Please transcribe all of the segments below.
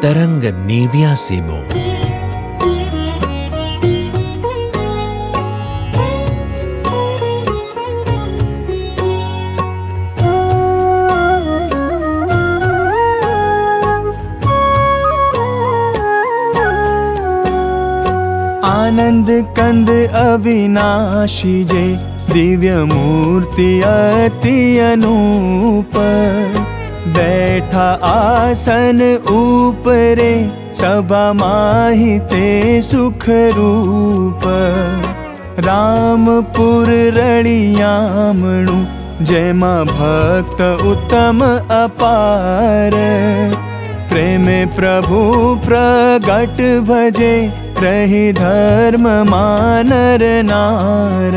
तरंग 89મો। आनंद कंद अविनाशी जे दिव्य मूर्ति अति अनूप, बैठा आसन ऊपरे सभा माहि ते सुख रूप। रामपुर रड़ियामणु जेमा भक्त उत्तम अपार, प्रेमे प्रभु प्रगट भजे रही धर्म मानर नार।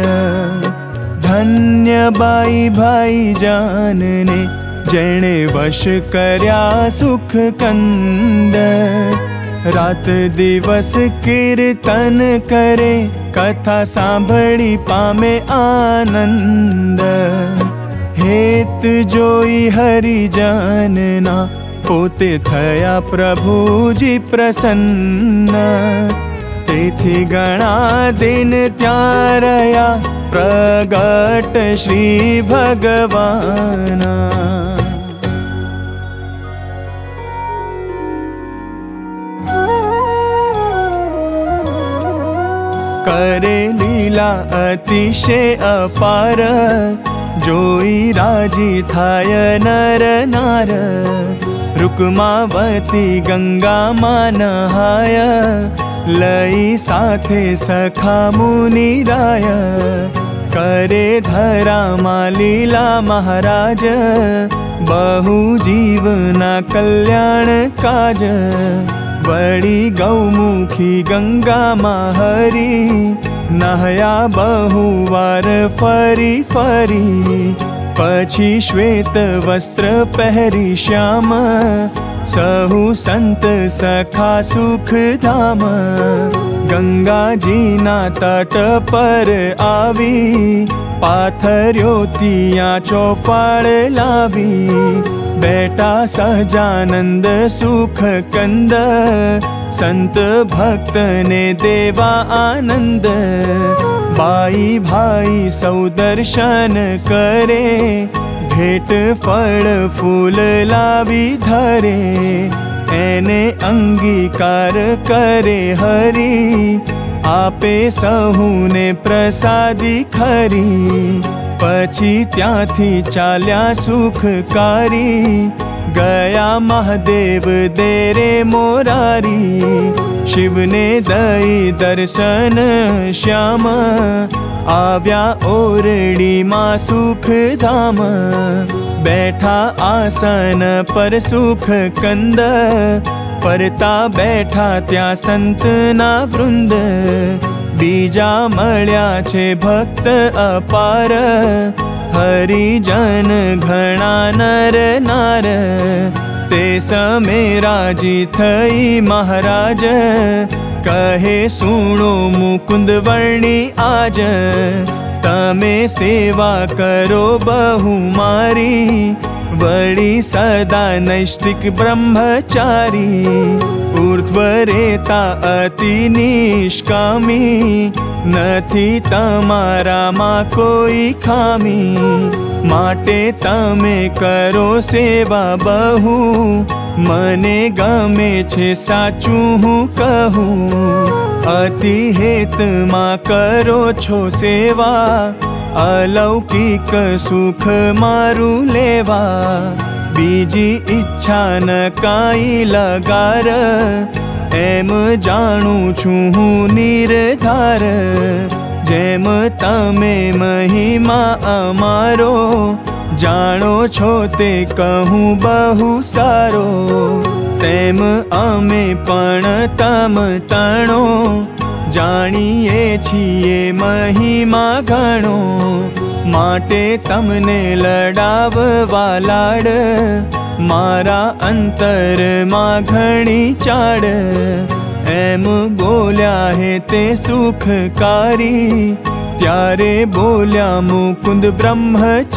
धन्य बाई भाई जानने जेणे वश कर्या सुख कंद, रात दिवस कीर्तन करे कथा सांभળી पामे आनंद। हेत जोई हरिजनना पोते थया प्रभुजी प्रसन्न। तेथी गणा दिन त्यां रह्या प्रगट श्री भगवाना। करे लीला अतिशय अपार, जोई राजी थाय नर नार। रुक्मावती गंगा मा नहाय, लई साथे सखा मुनि राय। करे धरा मा लीला महाराज, बहु जीवना कल्याण काज। बड़ी गौमुखी गंगा मा हरी, नहया बहुवार फरी फरी। पछी श्वेत वस्त्र पहरी श्याम, सहु संत सखा सुख धाम। गंगा जी ना तट पर आवी, पाथर्यो तिया चौपाड़ लावी। बैठा सहजानंद सुख कंद, संत भक्त ने देवा आनंद। बाई भाई सौ दर्शन करे, भेट फल फूल लावी धरे। एने अंगीकार करे हरि, आपे सहूने प्रसादी खरी। पछी त्यांथी चाल्या सुखकारी, गया महादेव देरे मोरारी। शिवने दई दर्शन श्याम, आव्या ओरडी मा सुख धाम। बैठा आसन पर सुख कंद, परता बैठा त्या संत ना वृंद। बीजा मळ्या छे भक्त अपार, हरिजन घणा नर नार। ते समे राजी थई महाराज, कहे सुनो मुकुंद वर्णी आज। तमे सेवा करो बहु मारी, वड़ी सदा नैष्ठिक ब्रह्मचारी। ऊर्ध्व रेता अति निष्कामी, नथी तमारा मा कोई खामी। माटे तमे करो सेवा बहु, मने गमे छे साचू हूँ कहूँ। अति हेत मा करो छो सेवा, अलौकिक सुख मारू लेवा। बीजी इच्छा न काई लगार, एम जाणू छूं हूँ निर्धार। जेम तमे महिमा अमारो, जाणो छो ते कहूँ बहु सारो। तेम अमे पण तम तणो, जाणीए छीए महिमा घणो। माटे तमने लडाववा लाड, मारा अंतर मा घणी चाड। एम बोल्या हे ते सुखकारी, त्यारे बोल्या मुकुंद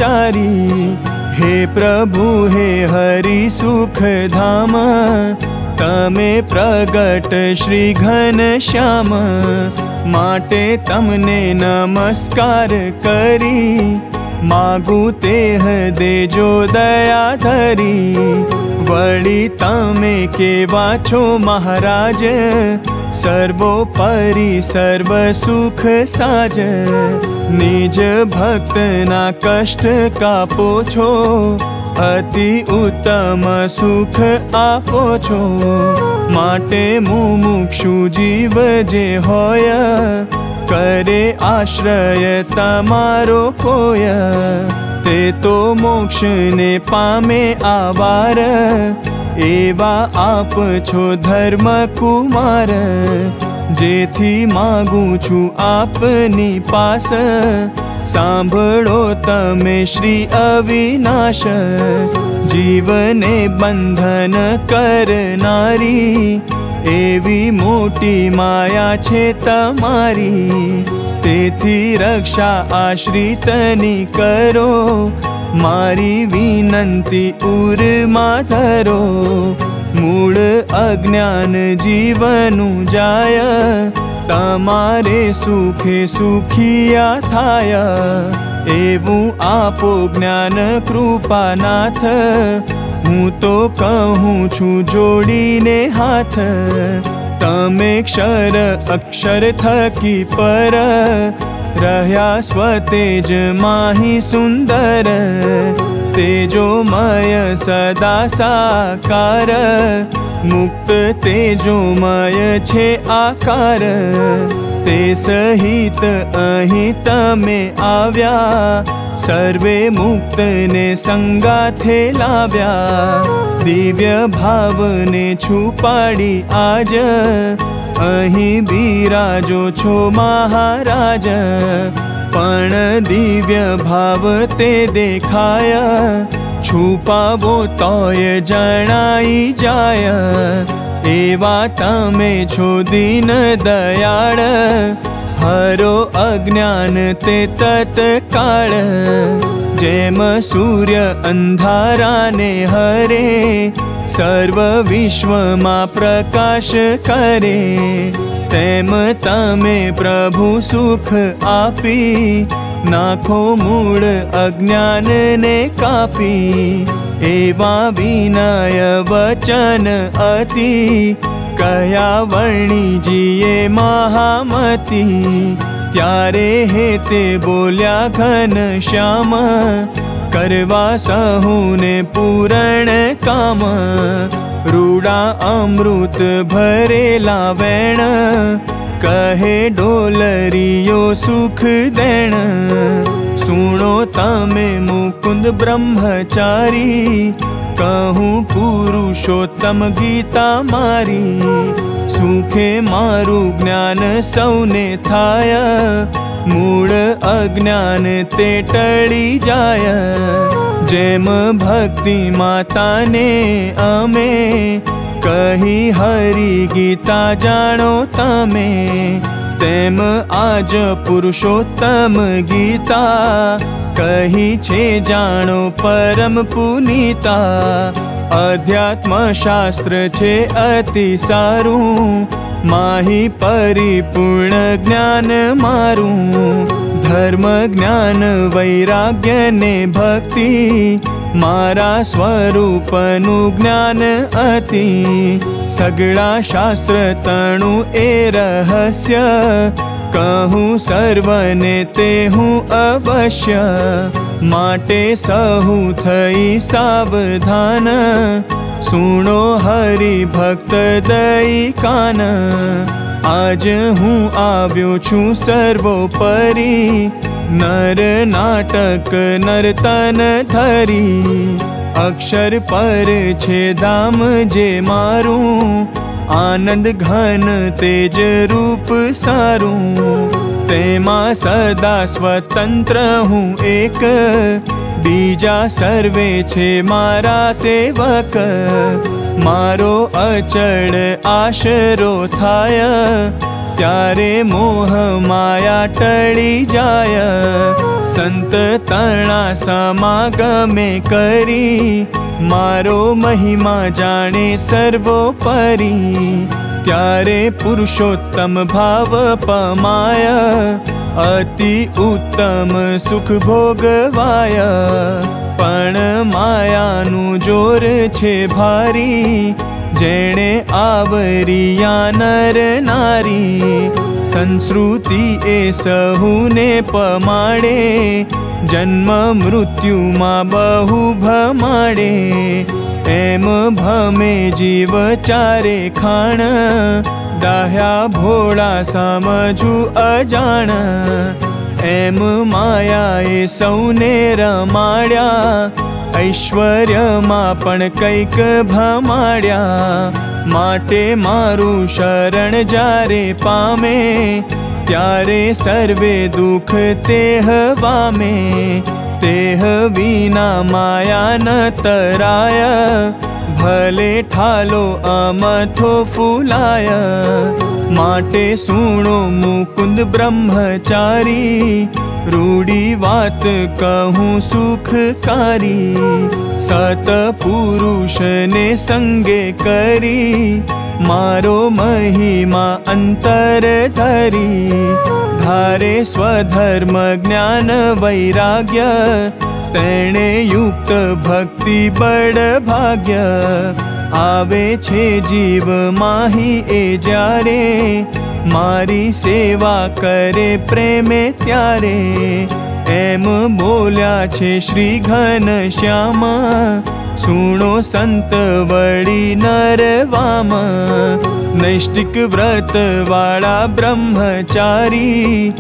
ब्रह्मचारी। हे प्रभु हे हरि सुख धाम, तमे प्रगट श्री घनश्याम, माटे तमने नमस्कार करी, मागू तेह देजो दया धरी। वળી તમે કેવા છો મહારાજ, સર્વોપરી સર્વ સુખ સાજ। નિજ ભક્તના કષ્ટ કાપો છો, અતિ ઉત્તમ સુખ આપો છો। માટે મુમુક્ષુ જીવ જે હોય, કરે આશ્રય તમારો કોય। તે તો મોક્ષને પામે આવાર, એવા આપ છો ધર્મ કુમાર। જેથી માગું છું આપની પાસ, સાંભળો તમે શ્રી અવિનાશ। જીવને બંધન કરનારી, એવી મોટી માયા છે તમારી। તેથી રક્ષા આશ્રિતની કરો, મારી વિનંતી ઉરમાં ધરો। મૂળ અજ્ઞાન જીવનું જાય, તમારે સુખે સુખિયા થાય। એવું આપો જ્ઞાન કૃપાનાથ, હું તો કહું છું જોડીને હાથ। તમે ક્ષર અક્ષર થકી પર, રહ્યા સ્વતેજ માહી સુંદર। તેજોમય સદા સાકાર, મુક્ત તેજોમય છે આકાર। તે સહિત અહીં તમે આવ્યા, સર્વે મુક્તને સંગાથે લાવ્યા। દિવ્ય ભાવને છુપાડી આજ, અહીં બિરાજો છો મહારાજ। પણ દિવ્ય ભાવ તે દેખાય, છુપાવો તોય જણાઈ જાય। એવા તમે છો દીન દયાળ, હરો અજ્ઞાન તે તત્કાળ। જેમ સૂર્ય અંધારાને હરે, સર્વ વિશ્વમાં પ્રકાશ કરે। તેમ તમે પ્રભુ સુખ આપી, નાખો મૂળ અજ્ઞાનને કાપી। એવા વિનય વચન અતિ, કયા વર્ણીજીએ મહામતી। ત્યારે હેતે બોલ્યા ઘનશ્યામ, કરવા સહુને પૂરણ કામ। રૂડા અમૃત ભરેલા વેણ, કહે ડોલરીયો સુખ દેણ। સુણો તમે મુકુંદ બ્રહ્મચારી, કહું પુરુષોત્તમ ગીતા મારી। સુખે મારું જ્ઞાન સૌને થાય, મૂળ અજ્ઞાન તે ટળી જાય। જેમ ભક્તિ માતાને અમે, કહી હરિ ગીતા જાણો તમે। તેમ આજ પુરુષોત્તમ ગીતા, કહી છે જાણો પરમ પુનીતા। અધ્યાત્મ શાસ્ત્ર છે અતિ સારું, માહી પરિપૂર્ણ જ્ઞાન મારું। ધર્મ જ્ઞાન વૈરાગ્ય ને ભક્તિ, મારા સ્વરૂપનું જ્ઞાન અતિ। સગળા શાસ્ત્ર તણું એ રહસ્ય, કહું સર્વને તે હું અવશ્ય। માટે સહુ થઈ સાવધાન, સુણો હરિ ભક્ત દઈ કાન। આજ હું આવ્યો છું સર્વોપરી, નર નાટક નર્તન ધરી। અક્ષર પર છે ધામ જે મારું, આનંદ ઘન તેજ રૂપ સારું। તેમાં સદા સ્વતંત્ર હું એક, બીજા સર્વે છે મારા સેવક। મારો અચળ આશરો થાય, ત્યારે મોહ માયા ટળી જાય। સંત તણા સમાગમે કરી, मारो महिमा जाने सर्वोपरि। त्यारे पुरुषोत्तम भाव पमाय, अति उत्तम सुख भोगवाय। पण मायानु जोर छे भारी, जेणे आवरिया नर नारी। संस्कृति ए सहुने पमाड़े, जन्म मृत्यु मां बहु भमाड़े। एम भमे जीव चारे खाण, दाह्या भोळा समजू अजाण। एम मायाए सौने रमाड्या, ऐश्वर्य मां पण कैक भमाड्या। माटे मारू शरण जारे पामे, त्यारे सर्वे दुख तेह वामे। तेह विना माया न तराय, भले ठालो अमथो फूलाय। माटे सुनो मुकुंद ब्रह्मचारी, रूढ़ी वात कहूँ सुखकारी। सतपुरुष ने संगे करी, मारो महिमा अंतर धरी। धारे स्वधर्म ज्ञान वैराग्य, तेणे युक्त भक्ति बड़ भाग्य। आवे छे जीव माही ए जारे, मारी सेवा करे प्रेमे त्यारे। एम बोल्या छे श्री घनश्याम, सुनो संत वड़ी नरवाम। नैष्टिक व्रत वाला ब्रह्मचारी,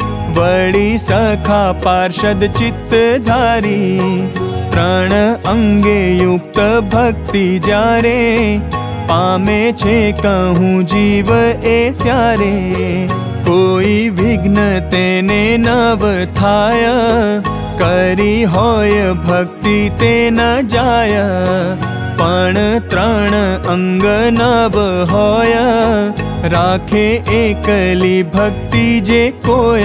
वड़ी सखा पार्षद चित्तधारी। प्रण अंगे युक्त भक्ति जारे, पामे छे कहूँ जीव ए त्यारे। कोई विघ्न तेने नव थाय, करी होय भक्ति ते न जाय। पण त्रण अंग नव होय, राखे एकली भक्ति जे कोय।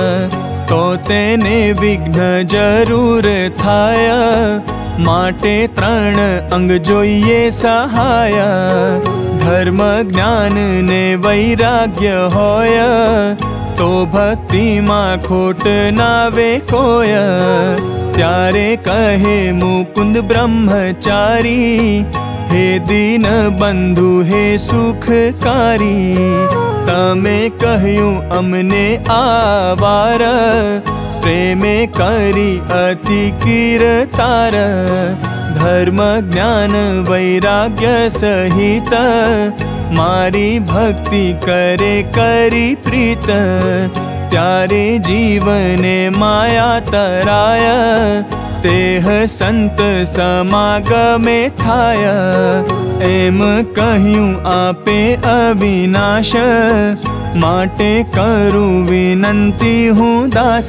तो तेने विघ्न जरूर थाय, माटे त्रण अंग जोईए सहाय। धर्म ज्ञान ने वैराग्य होय, तो भक्ति मां खोट नावे कोय। त्यारे कहे मुकुंद ब्रह्मचारी, हे दीन बंधु हे सुखकारी। तमे कहूँ अमने आवार, प्रेमे करी अति कीर्तार। धर्म ज्ञान वैराग्य सहित, मारी भक्ति करे करी प्रीत। त्यारे जीवने माया तराय, तेह संत समागमे थाय। एम कहूँ आपे अविनाश, माटे करूँ विनंती हूँ दास।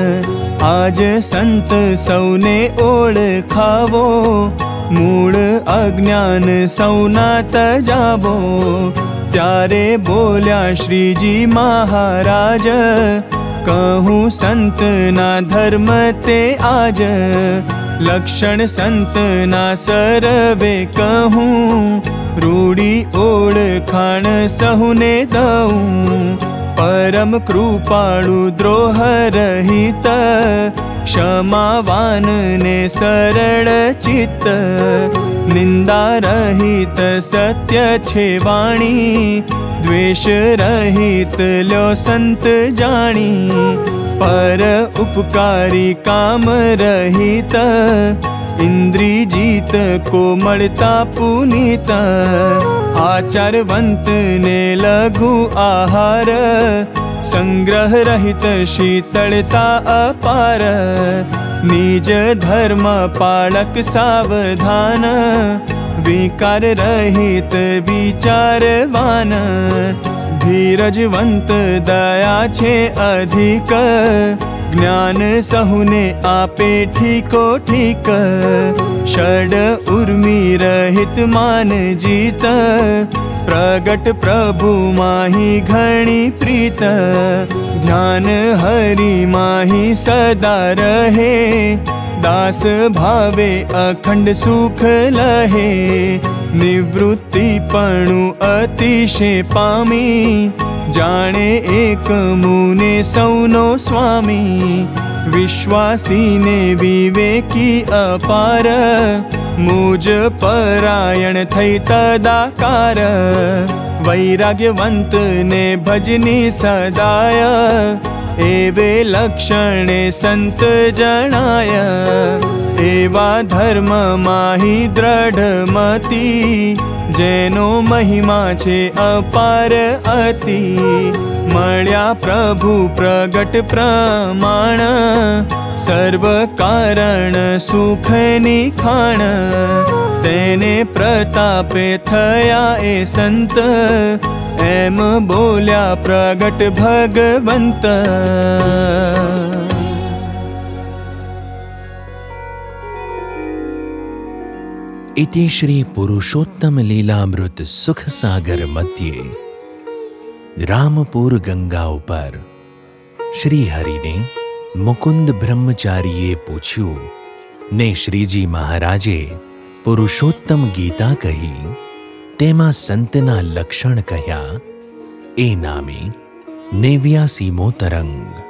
आज संत सौने ओळखावो, मूळ अज्ञान सौना तजावो। त्यारे बोल्या श्रीजी महाराज, कहूँ संत ना धर्म ते आज। लक्षण संत ना सर्वे कहूँ, रूढ़ी ओळखाण सहुने दऊँ। परम कृपाळु द्रोह रहित, क्षमावान ने सरल चित्त। निंदा रहित सत्य छे वाणी, द्वेष रहित लो संत जाणी। पर उपकारी काम रहित, इंद्री जीत कोमलता पुनीत। आचारवंत ने लघु आहार, संग्रह रहित शीतलता अपार। निज धर्म पालक सावधान, विकार रहित विचारवान। धीरजवंत दया छे अधिक, ज्ञान सहुने आपे ठीको ठीक। षड उर्मी रहित मान जीत, प्रगट प्रभु माही घणी प्रीत। ध्यान हरि माही सदा रहे, દાસ ભાવે અખંડ સુખ લહે, નિવૃત્તિપણું અતિશય પામી, જાણે એક મુને સૌનો સ્વામી, વિશ્વાસીને વિવેકી અપાર, મુજ પરાયણ થઈ તદાકાર, વૈરાગ્યવંતને ભજની સદાય, એવે લક્ષણે સંત જણાય, એવા ધર્મ માહી દ્રઢ મતી, જેનો મહિમા છે અપાર અતિ, મળ્યા પ્રભુ પ્રગટ પ્રમાણ, સર્વ કારણ સુખની ખાણ, તેને પ્રતાપે થયા એ સંત, એમ બોલ્યા પ્રગટ ભગવંત. इति श्री पुरुषोत्तम लीलामृत सुख सागर मध्य रामपुर गंगा ઉપર શ્રી હરિને મુકુંદ બ્રહ્મચારીએ પૂછ્યું ને શ્રીજી મહારાજે પુરુષોત્તમ ગીતા કહી, તેમાં સંતના લક્ષણ કહ્યા. એ નામે 89મો તરંગ.